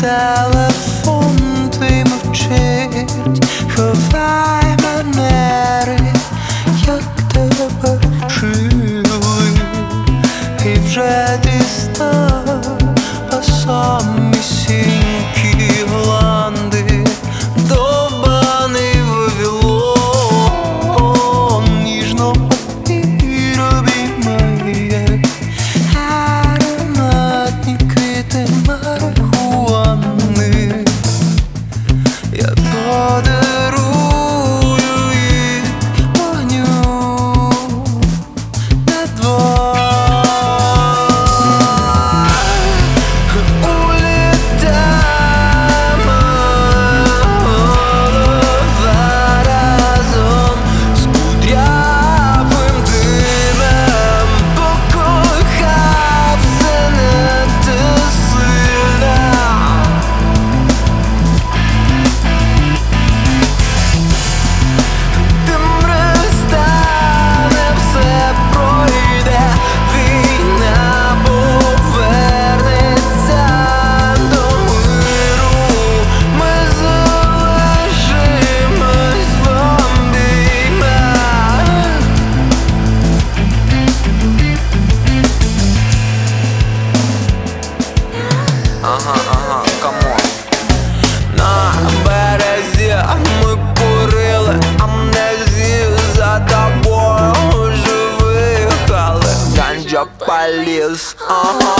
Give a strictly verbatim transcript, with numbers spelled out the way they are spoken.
телефон твій мовчить, ховай манери, як тебе вчили, і вже дістав по самісінькі Голланди, довбаний Вавилон, ніжно і обіймає ароматні квіти марихуани. Я подарую їх вогню на двор. Улітаємо голова разом з кудрявим димом, покохав занадто сильно. Дим розтане, все пройде, війна повернеться до миру, ми залишимось в обіймах. Ага, ага, камон. На березі ми курили, амнезію за тобою вже виїхали. Ганджа поліз, ага.